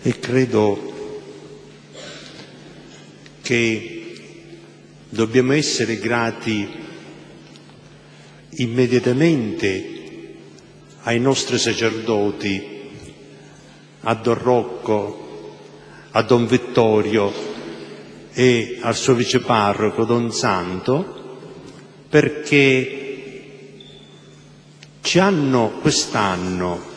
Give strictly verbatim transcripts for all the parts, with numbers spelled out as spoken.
E credo che dobbiamo essere grati immediatamente ai nostri sacerdoti, a Don Rocco, a Don Vittorio e al suo viceparroco Don Santo, perché ci hanno quest'anno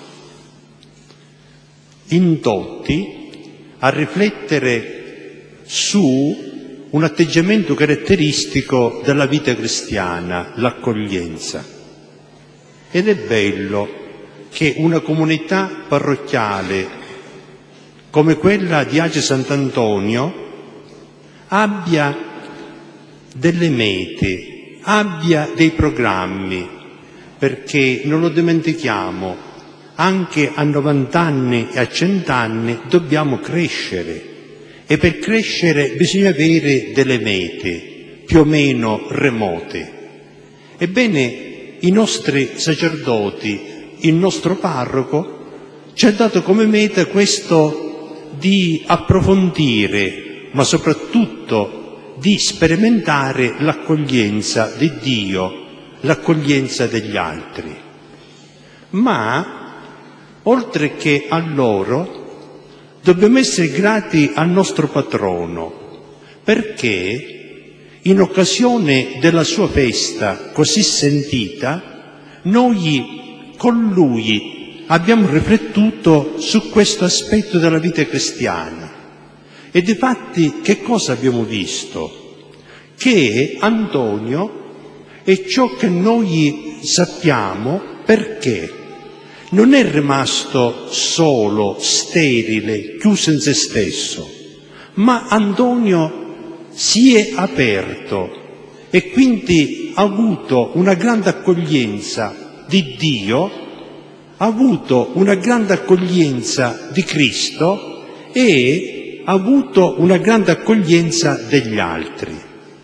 indotti a riflettere su un atteggiamento caratteristico della vita cristiana, l'accoglienza. Ed è bello che una comunità parrocchiale come quella di Ace Sant'Antonio abbia delle mete, abbia dei programmi, perché non lo dimentichiamo, anche a novanta anni e a cento anni dobbiamo crescere e per crescere bisogna avere delle mete più o meno remote. Ebbene, i nostri sacerdoti, il nostro parroco ci ha dato come meta questo di approfondire, ma soprattutto di sperimentare l'accoglienza di Dio, l'accoglienza degli altri. Ma oltre che a loro, dobbiamo essere grati al nostro patrono, perché in occasione della sua festa così sentita, noi con lui abbiamo riflettuto su questo aspetto della vita cristiana. E difatti che cosa abbiamo visto? Che Antonio è ciò che noi sappiamo perché non è rimasto solo, sterile, chiuso in se stesso, ma Antonio si è aperto e quindi ha avuto una grande accoglienza di Dio, ha avuto una grande accoglienza di Cristo e ha avuto una grande accoglienza degli altri.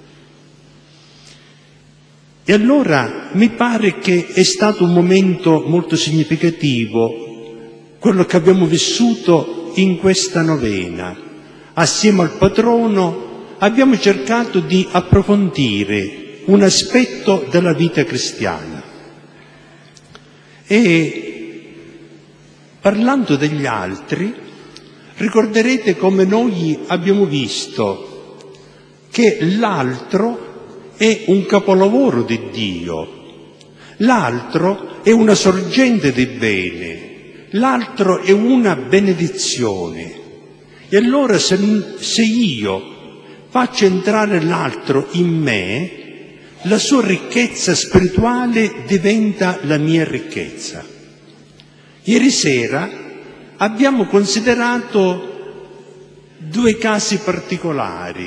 E allora mi pare che è stato un momento molto significativo quello che abbiamo vissuto in questa novena. Assieme al patrono abbiamo cercato di approfondire un aspetto della vita cristiana. E parlando degli altri, ricorderete come noi abbiamo visto che l'altro è un capolavoro di Dio, l'altro è una sorgente di bene, l'altro è una benedizione. E allora se, se io faccio entrare l'altro in me, la sua ricchezza spirituale diventa la mia ricchezza. Ieri sera abbiamo considerato due casi particolari.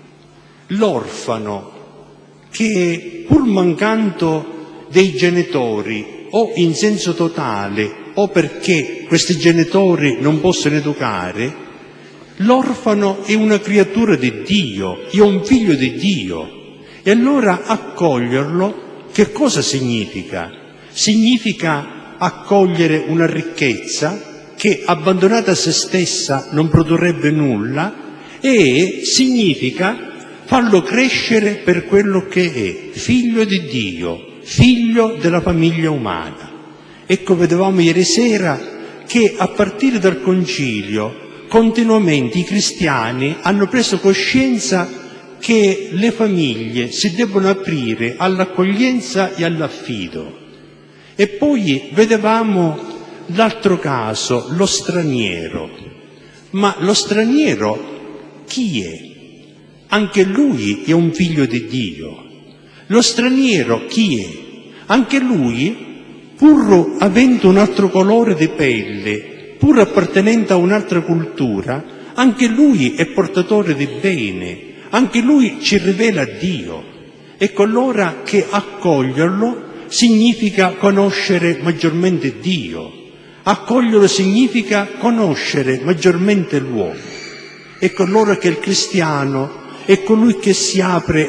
L'orfano che pur mancando dei genitori o in senso totale o perché questi genitori non possono educare, l'orfano è una creatura di Dio, è un figlio di Dio. E allora accoglierlo che cosa significa? Significa accogliere una ricchezza che abbandonata a se stessa non produrrebbe nulla e significa farlo crescere per quello che è, figlio di Dio, figlio della famiglia umana. Ecco, vedevamo ieri sera che a partire dal Concilio continuamente i cristiani hanno preso coscienza che le famiglie si debbono aprire all'accoglienza e all'affido. E poi vedevamo l'altro caso, lo straniero. Ma lo straniero chi è? Anche lui è un figlio di Dio. Lo straniero chi è? Anche lui, pur avendo un altro colore di pelle, pur appartenente a un'altra cultura, anche lui è portatore di bene, anche lui ci rivela Dio. Ecco allora che accoglierlo significa conoscere maggiormente Dio. Accoglierlo significa conoscere maggiormente l'uomo. Ecco allora che il cristiano è colui che si apre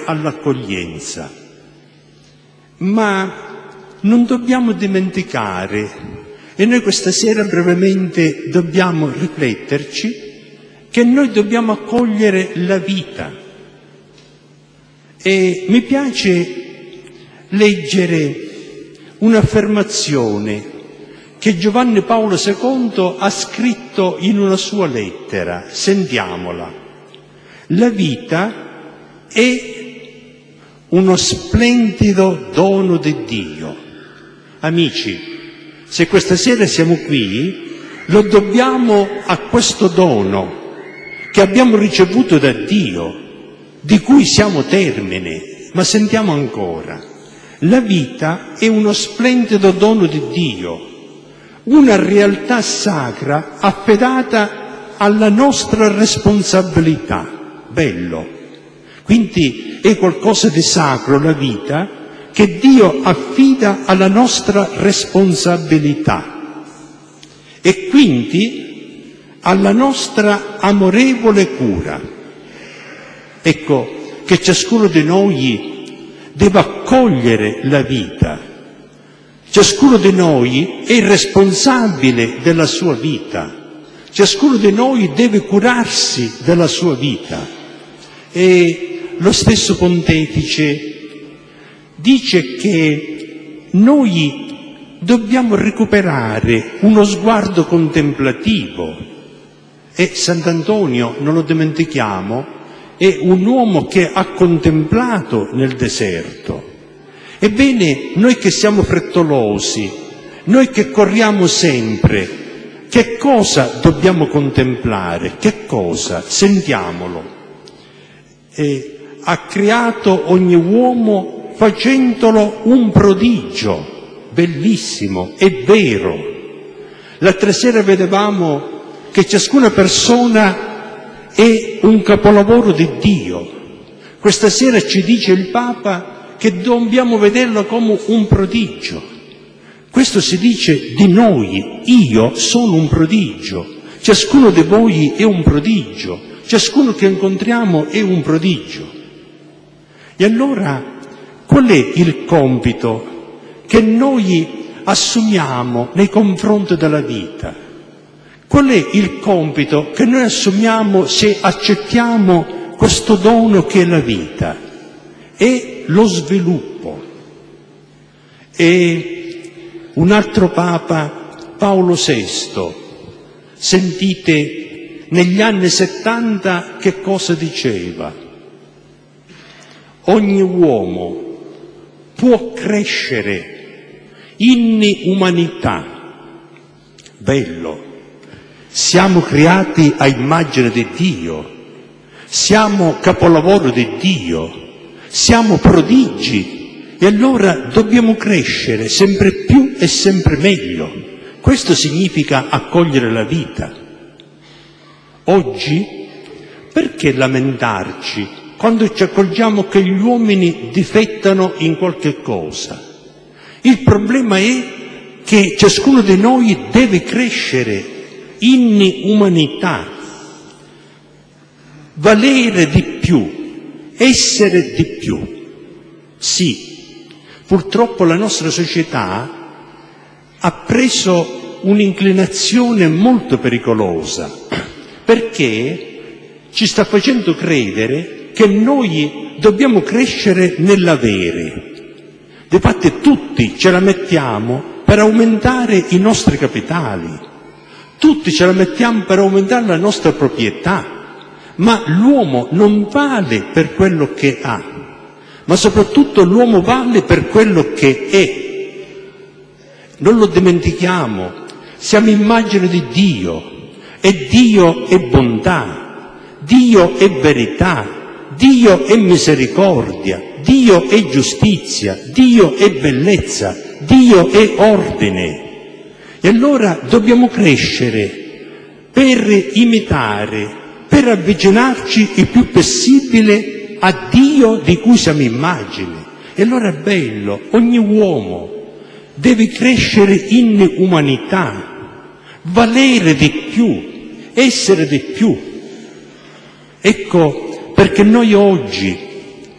all'accoglienza. Ma non dobbiamo dimenticare E noi questa sera brevemente dobbiamo rifletterci che noi dobbiamo accogliere la vita. E mi piace leggere un'affermazione che Giovanni Paolo secondo ha scritto in una sua lettera. Sentiamola. La vita è uno splendido dono di Dio. Amici, se questa sera siamo qui, lo dobbiamo a questo dono che abbiamo ricevuto da Dio, di cui siamo termine. Ma sentiamo ancora. La vita è uno splendido dono di Dio, una realtà sacra affidata alla nostra responsabilità. Bello. Quindi è qualcosa di sacro la vita che Dio affida alla nostra responsabilità e quindi alla nostra amorevole cura. Ecco che ciascuno di noi deve accogliere la vita. Ciascuno di noi è responsabile della sua vita. Ciascuno di noi deve curarsi della sua vita. E lo stesso Pontefice dice che noi dobbiamo recuperare uno sguardo contemplativo. E Sant'Antonio, non lo dimentichiamo, è un uomo che ha contemplato nel deserto. Ebbene, noi che siamo frettolosi, noi che corriamo sempre, che cosa dobbiamo contemplare? Che cosa? Sentiamolo. E ha creato ogni uomo facendolo un prodigio, bellissimo, è vero. L'altra sera vedevamo che ciascuna persona è un capolavoro di Dio. Questa sera ci dice il Papa che dobbiamo vederlo come un prodigio. Questo si dice di noi. Io sono un prodigio, ciascuno di voi è un prodigio, ciascuno che incontriamo è un prodigio. E allora qual è il compito che noi assumiamo nei confronti della vita? Qual è il compito che noi assumiamo se accettiamo questo dono che è la vita? È lo sviluppo. E un altro Papa, Paolo sesto, sentite negli anni settanta che cosa diceva? Ogni uomo può crescere in umanità. Bello. Siamo creati a immagine di Dio, siamo capolavoro di Dio, siamo prodigi e allora dobbiamo crescere sempre più e sempre meglio. Questo significa accogliere la vita. Oggi, perché lamentarci quando ci accorgiamo che gli uomini difettano in qualche cosa? Il problema è che ciascuno di noi deve crescere in umanità, valere di più, essere di più. Sì, purtroppo la nostra società ha preso un'inclinazione molto pericolosa, perché ci sta facendo credere che noi dobbiamo crescere nell'avere. Difatti tutti ce la mettiamo per aumentare i nostri capitali. Tutti ce la mettiamo per aumentare la nostra proprietà, ma l'uomo non vale per quello che ha, ma soprattutto l'uomo vale per quello che è. Non lo dimentichiamo, siamo immagine di Dio e Dio è bontà, Dio è verità, Dio è misericordia, Dio è giustizia, Dio è bellezza, Dio è ordine. E allora dobbiamo crescere per imitare, per avvicinarci il più possibile a Dio di cui siamo immagine. E allora è bello, ogni uomo deve crescere in umanità, valere di più, essere di più. Ecco perché noi oggi,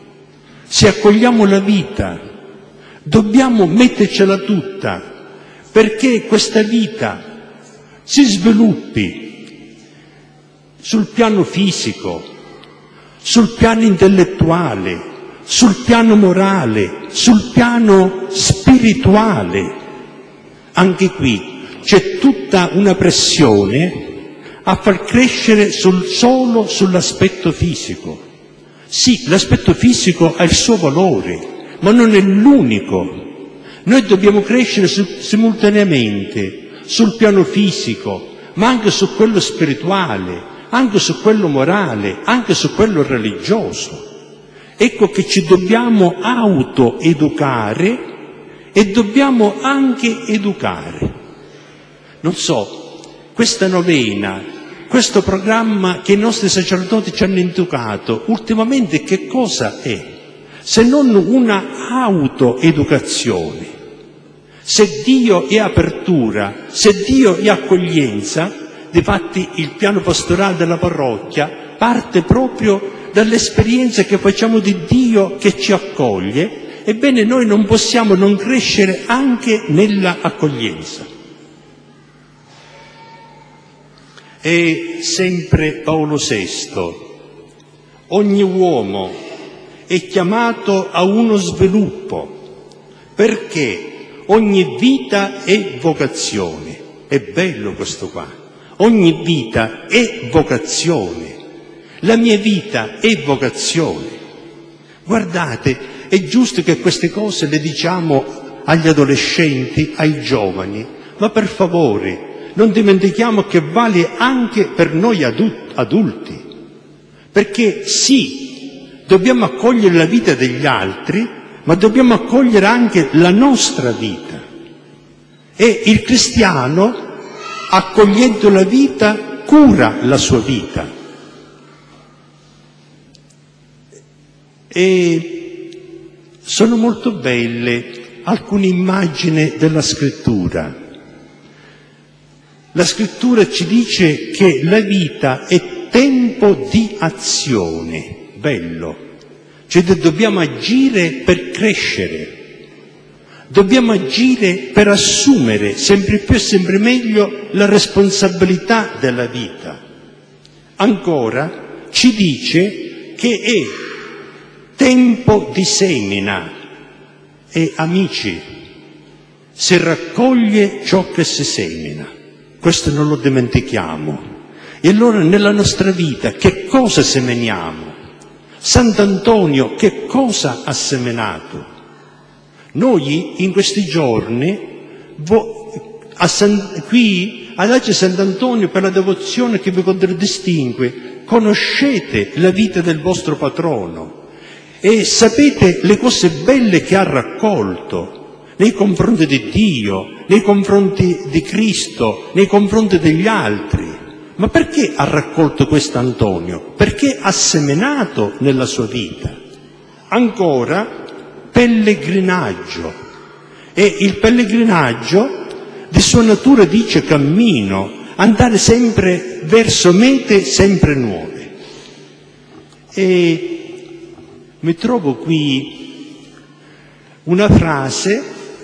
se accogliamo la vita, dobbiamo mettercela tutta, perché questa vita si sviluppi sul piano fisico, sul piano intellettuale, sul piano morale, sul piano spirituale. Anche qui c'è tutta una pressione a far crescere sul, solo sull'aspetto fisico. Sì, l'aspetto fisico ha il suo valore, ma non è l'unico. Noi dobbiamo crescere su, simultaneamente sul piano fisico, ma anche su quello spirituale, anche su quello morale, anche su quello religioso. Ecco che ci dobbiamo autoeducare e dobbiamo anche educare. Non so, questa novena, questo programma che i nostri sacerdoti ci hanno educato, ultimamente che cosa è? Se non una autoeducazione. Se Dio è apertura, se Dio è accoglienza, difatti il piano pastorale della parrocchia parte proprio dall'esperienza che facciamo di Dio che ci accoglie. Ebbene, noi non possiamo non crescere anche nella accoglienza. E sempre Paolo sesto, ogni uomo è chiamato a uno sviluppo, perché ogni vita è vocazione. È bello questo qua. Ogni vita è vocazione. La mia vita è vocazione. Guardate, è giusto che queste cose le diciamo agli adolescenti, ai giovani, ma per favore non dimentichiamo che vale anche per noi adulti, perché sì, dobbiamo accogliere la vita degli altri, ma dobbiamo accogliere anche la nostra vita. E il cristiano, accogliendo la vita, cura la sua vita. E sono molto belle alcune immagini della scrittura. La scrittura ci dice che la vita è tempo di azione. Bello. Cioè dobbiamo agire per crescere, dobbiamo agire per assumere sempre più e sempre meglio la responsabilità della vita. Ancora ci dice che è tempo di semina e amici, si raccoglie ciò che si semina, questo non lo dimentichiamo. E allora nella nostra vita che cosa semeniamo? Sant'Antonio che cosa ha seminato? Noi in questi giorni, a San, qui ad Ace Sant'Antonio, per la devozione che vi contraddistingue, conoscete la vita del vostro patrono e sapete le cose belle che ha raccolto nei confronti di Dio, nei confronti di Cristo, nei confronti degli altri. Ma perché ha raccolto questo Antonio? Perché ha seminato nella sua vita. Ancora, pellegrinaggio. E il pellegrinaggio di sua natura dice cammino, andare sempre verso mete sempre nuove. E mi trovo qui una frase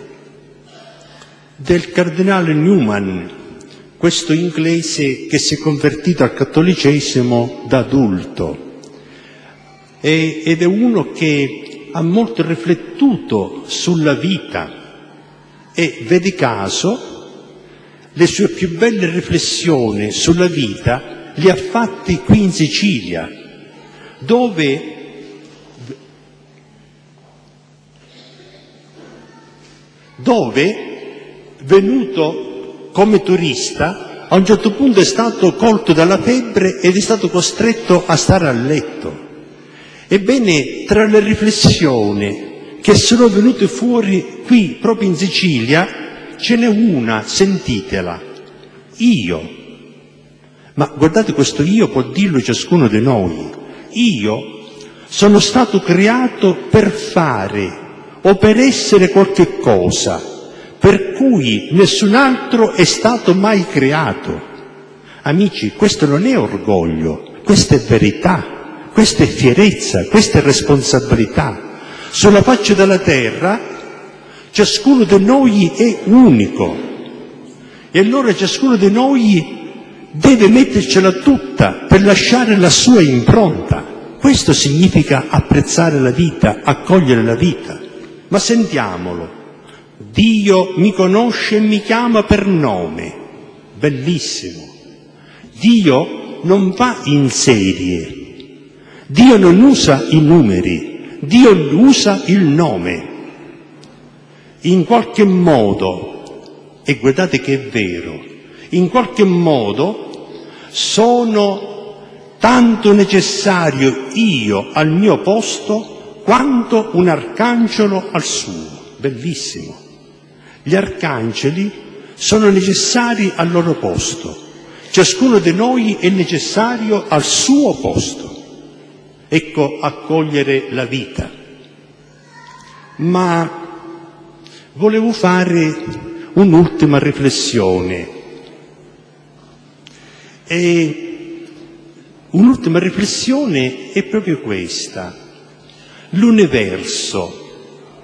del cardinale Newman, questo inglese che si è convertito al cattolicesimo da adulto, e, ed è uno che ha molto riflettuto sulla vita e, vedi caso, le sue più belle riflessioni sulla vita le ha fatte qui in Sicilia, dove dove, venuto come turista, a un certo punto è stato colto dalla febbre ed è stato costretto a stare a letto. Ebbene, tra le riflessioni che sono venute fuori qui, proprio in Sicilia, ce n'è una, sentitela, io. Ma guardate, questo io può dirlo ciascuno di noi. Io sono stato creato per fare o per essere qualche cosa per cui nessun altro è stato mai creato. Amici, questo non è orgoglio, questa è verità, questa è fierezza, questa è responsabilità. Sulla faccia della terra ciascuno di noi è unico, E allora ciascuno di noi deve mettercela tutta per lasciare la sua impronta. Questo significa apprezzare la vita, accogliere la vita. Ma sentiamolo. Dio mi conosce e mi chiama per nome. Bellissimo. Dio non va in serie. Dio non usa i numeri. Dio usa il nome. In qualche modo, e guardate che è vero, in qualche modo sono tanto necessario io al mio posto quanto un arcangelo al suo. Bellissimo. Gli arcangeli sono necessari al loro posto. Ciascuno di noi è necessario al suo posto. Ecco, accogliere la vita. Ma volevo fare un'ultima riflessione. E un'ultima riflessione è proprio questa. L'universo,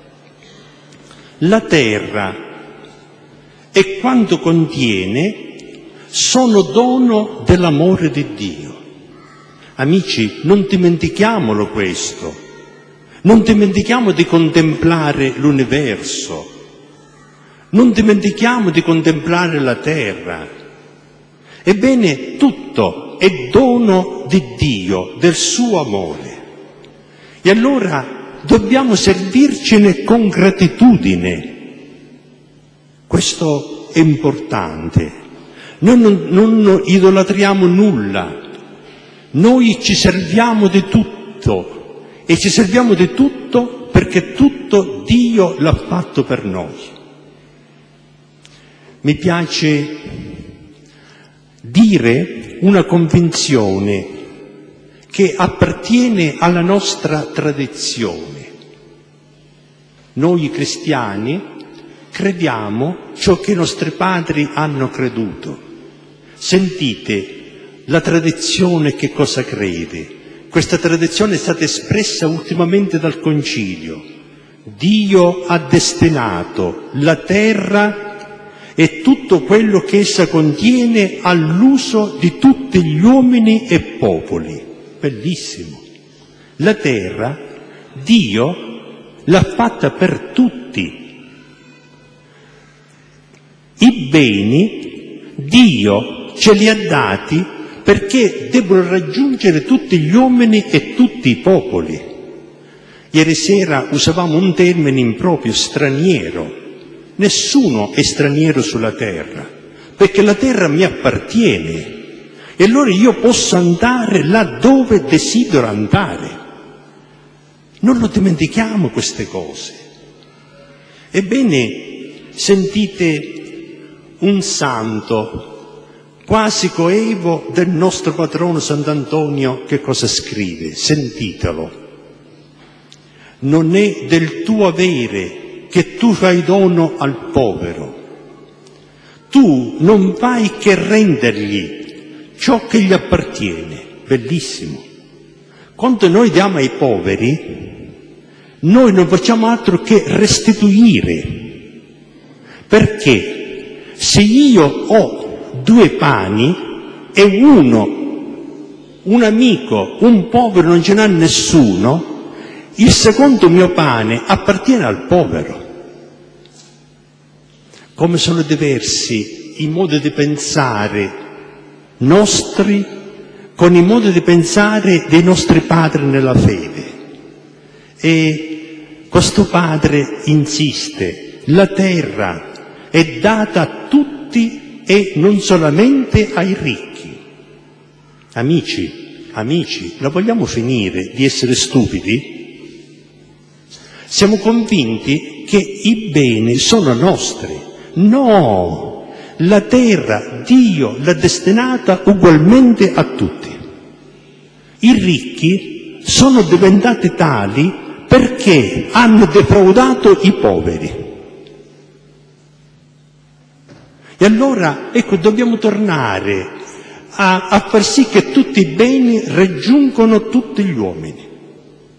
la terra e quanto contiene sono dono dell'amore di Dio. Amici, non dimentichiamolo questo. Non dimentichiamo di contemplare l'universo. Non dimentichiamo di contemplare la terra. Ebbene, tutto è dono di Dio, del suo amore. E allora dobbiamo servircene con gratitudine. Questo è importante. Noi non, non idolatriamo nulla. Noi ci serviamo di tutto. E ci serviamo di tutto perché tutto Dio l'ha fatto per noi. Mi piace dire una convinzione che appartiene alla nostra tradizione. Noi cristiani crediamo ciò che i nostri padri hanno creduto. Sentite, la tradizione che cosa crede? Questa tradizione è stata espressa ultimamente dal Concilio. Dio ha destinato la terra e tutto quello che essa contiene all'uso di tutti gli uomini e popoli. Bellissimo. La terra, Dio l'ha fatta per tutti. I beni, Dio ce li ha dati perché debbono raggiungere tutti gli uomini e tutti i popoli. Ieri sera usavamo un termine improprio, straniero. Nessuno è straniero sulla terra, perché la terra mi appartiene e allora io posso andare là dove desidero andare. Non lo dimentichiamo queste cose. Ebbene, sentite un santo quasi coevo del nostro patrono Sant'Antonio che cosa scrive? Sentitelo. Non è del tuo avere che tu fai dono al povero. Tu non fai che rendergli ciò che gli appartiene. Bellissimo. Quando noi diamo ai poveri, noi non facciamo altro che restituire. Perché se io ho due pani e uno, un amico, un povero non ce n'ha nessuno, il secondo mio pane appartiene al povero. Come sono diversi i modi di pensare nostri con i modi di pensare dei nostri padri nella fede. E questo padre insiste, la terra è data a tutti e non solamente ai ricchi. Amici, amici, la vogliamo finire di essere stupidi? Siamo convinti che i beni sono nostri. No, la terra Dio l'ha destinata ugualmente a tutti. I ricchi sono diventati tali perché hanno defraudato i poveri. E allora, ecco, dobbiamo tornare a, a far sì che tutti i beni raggiungano tutti gli uomini.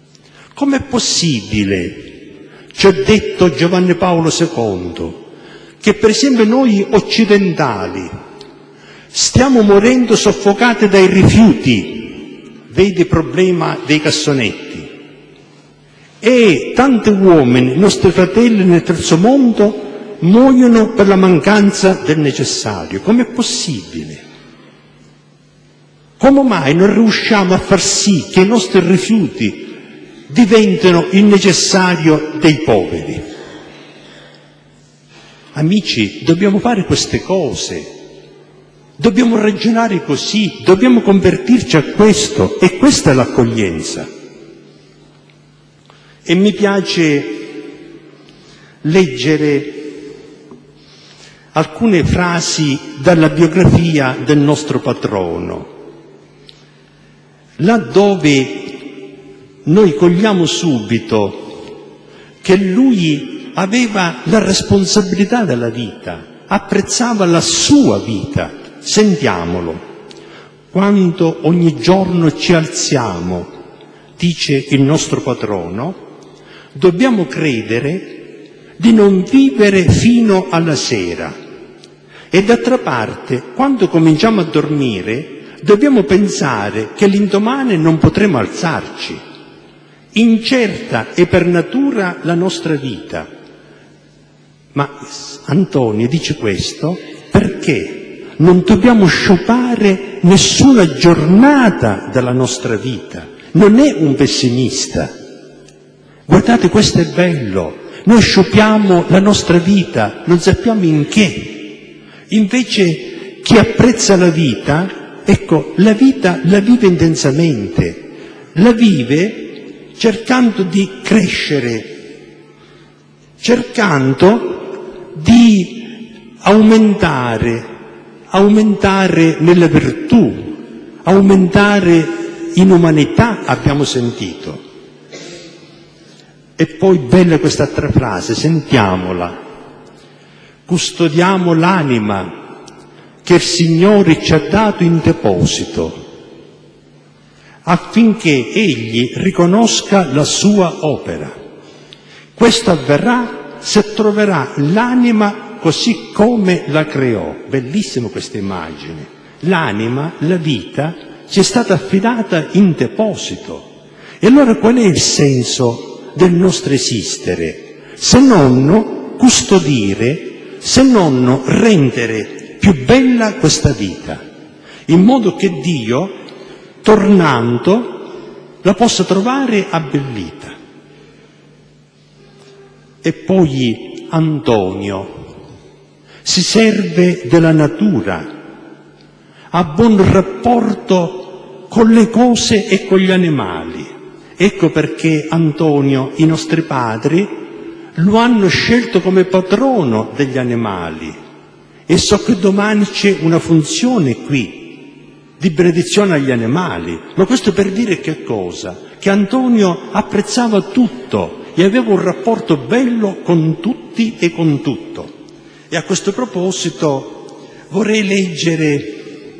Com'è possibile, ci ha detto Giovanni Paolo secondo, che per esempio noi occidentali stiamo morendo soffocati dai rifiuti, vedi il problema dei cassonetti, e tanti uomini, nostri fratelli nel terzo mondo, muoiono per la mancanza del necessario. Com'è possibile? Come mai non riusciamo a far sì che i nostri rifiuti diventino il necessario dei poveri? Amici, dobbiamo fare queste cose, dobbiamo ragionare così, dobbiamo convertirci a questo, e questa è l'accoglienza. E mi piace leggere alcune frasi dalla biografia del nostro patrono, laddove noi cogliamo subito che lui aveva la responsabilità della vita, apprezzava la sua vita. Sentiamolo. Quando ogni giorno ci alziamo, dice il nostro patrono, dobbiamo credere di non vivere fino alla sera. E d'altra parte, quando cominciamo a dormire, dobbiamo pensare che l'indomani non potremo alzarci. Incerta è per natura la nostra vita. Ma Antonio dice questo perché non dobbiamo sciupare nessuna giornata della nostra vita. Non è un pessimista. Guardate, questo è bello. Noi sciupiamo la nostra vita, non sappiamo in che. Invece chi apprezza la vita, ecco, la vita la vive intensamente, la vive cercando di crescere, cercando di aumentare, aumentare nella virtù, aumentare in umanità, abbiamo sentito. E poi bella quest'altra frase, sentiamola. Custodiamo l'anima che il Signore ci ha dato in deposito, affinché Egli riconosca la sua opera. Questo avverrà se troverà l'anima così come la creò. Bellissima questa immagine. L'anima, la vita, ci è stata affidata in deposito. E allora qual è il senso del nostro esistere? Se non custodire, se non rendere più bella questa vita, in modo che Dio, tornando, la possa trovare abbellita. E poi Antonio si serve della natura, ha buon rapporto con le cose e con gli animali. Ecco perché Antonio, i nostri padri, lo hanno scelto come patrono degli animali. E so che domani c'è una funzione qui di benedizione agli animali. Ma questo per dire che cosa? Che Antonio apprezzava tutto e aveva un rapporto bello con tutti e con tutto. E a questo proposito vorrei leggere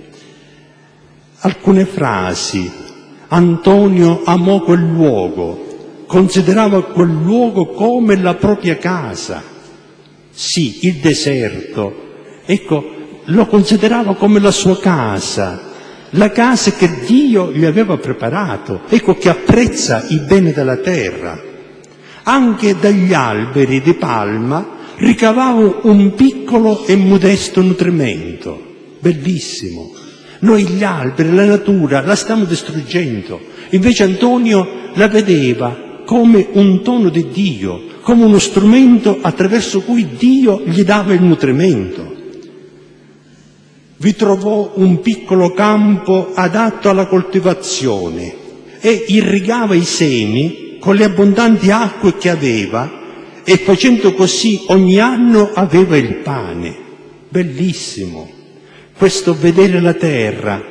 alcune frasi. Antonio amò quel luogo, considerava quel luogo come la propria casa. Sì, il deserto, ecco, lo considerava come la sua casa, la casa che Dio gli aveva preparato. Ecco che apprezza i beni della terra. Anche dagli alberi di palma ricavava un piccolo e modesto nutrimento. Bellissimo. Noi gli alberi, la natura, la stiamo distruggendo. Invece Antonio la vedeva come un dono di Dio, come uno strumento attraverso cui Dio gli dava il nutrimento. Vi trovò un piccolo campo adatto alla coltivazione e irrigava i semi con le abbondanti acque che aveva, e facendo così ogni anno aveva il pane. Bellissimo questo vedere la terra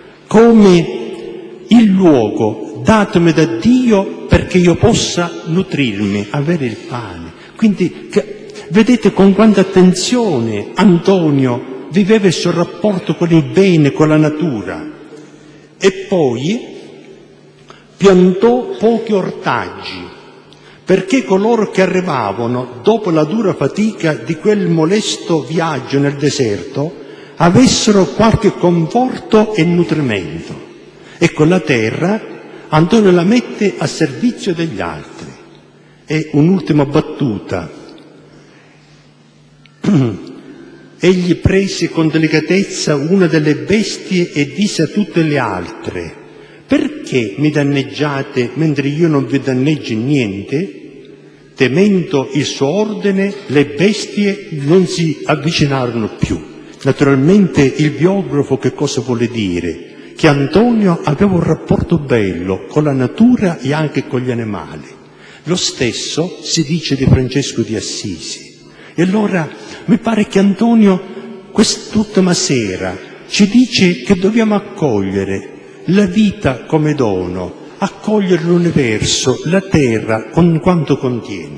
come il luogo datomi da Dio perché io possa nutrirmi, avere il pane. Quindi vedete con quanta attenzione Antonio viveva il suo rapporto con il bene, con la natura. E poi piantò pochi ortaggi perché coloro che arrivavano dopo la dura fatica di quel molesto viaggio nel deserto avessero qualche conforto e nutrimento. Ecco, la terra Antonio la mette a servizio degli altri. E un'ultima battuta. Egli prese con delicatezza una delle bestie e disse a tutte le altre: perché mi danneggiate mentre io non vi danneggio niente? Temendo il suo ordine, le bestie non si avvicinarono più. Naturalmente il biografo che cosa vuole dire? Che Antonio aveva un rapporto bello con la natura e anche con gli animali. Lo stesso si dice di Francesco di Assisi. E allora mi pare che Antonio quest'ultima sera ci dice che dobbiamo accogliere la vita come dono, accogliere l'universo, la terra con quanto contiene.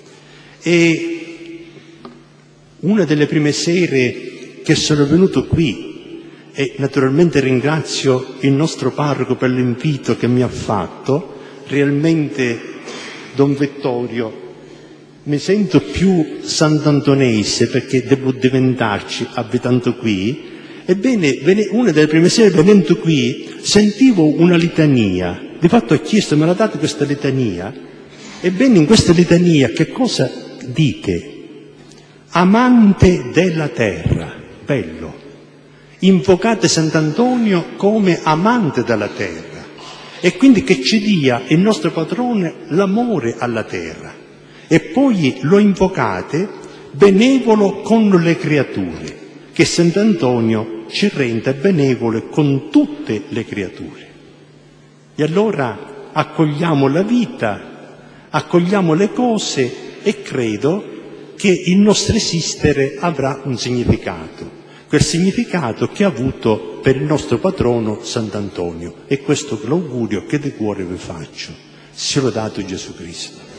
E una delle prime sere che sono venuto qui, e naturalmente ringrazio il nostro parroco per l'invito che mi ha fatto, realmente Don Vittorio, mi sento più sant'antonese perché devo diventarci abitando qui. Ebbene, una delle prime sere venendo qui sentivo una litania. Di fatto ho chiesto: me la date questa litania? Ebbene, in questa litania che cosa dite? Amante della terra, bello. Invocate Sant'Antonio come amante della terra, e quindi che ci dia il nostro padrone l'amore alla terra. E poi lo invocate benevolo con le creature, che Sant'Antonio ci renda benevole con tutte le creature. E allora accogliamo la vita, accogliamo le cose, e credo che il nostro esistere avrà un significato, quel significato che ha avuto per il nostro patrono Sant'Antonio. E questo è l'augurio che di cuore vi faccio. Sia lodato Gesù Cristo.